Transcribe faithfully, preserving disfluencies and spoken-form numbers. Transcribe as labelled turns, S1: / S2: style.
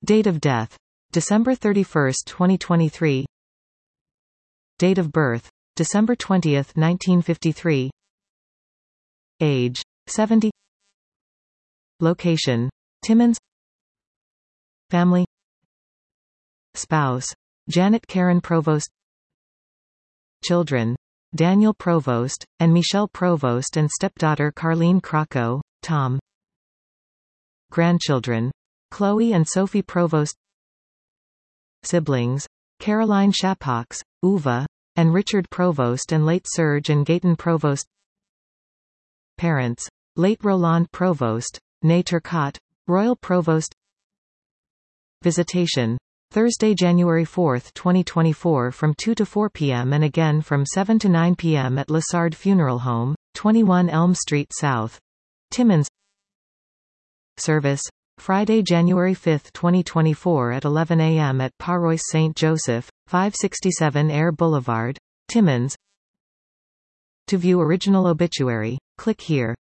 S1: Date of death: December thirty-first, twenty twenty-three. Date of birth: December twentieth, nineteen fifty-three. Age: seventy. Location: Timmins. Family: Spouse: Janet Karen Provost. Children: Daniel Provost, and Michelle Provost, and stepdaughter Carlene Krakow, Tom. Grandchildren: Chloe and Sophie Provost. Siblings: Caroline Shapox, Uva, and Richard Provost, and late Serge and Gayton Provost. Parents: late Roland Provost, née Turcotte, Royal Provost. Visitation: Thursday, January fourth, twenty twenty-four from two to four p m and again from seven to nine p m at Lassard Funeral Home, twenty-one Elm Street South, Timmins. Service: Friday, January fifth, twenty twenty-four at eleven a m at Paroisse Saint Joseph, five sixty-seven Air Boulevard, Timmins. To view original obituary, click here.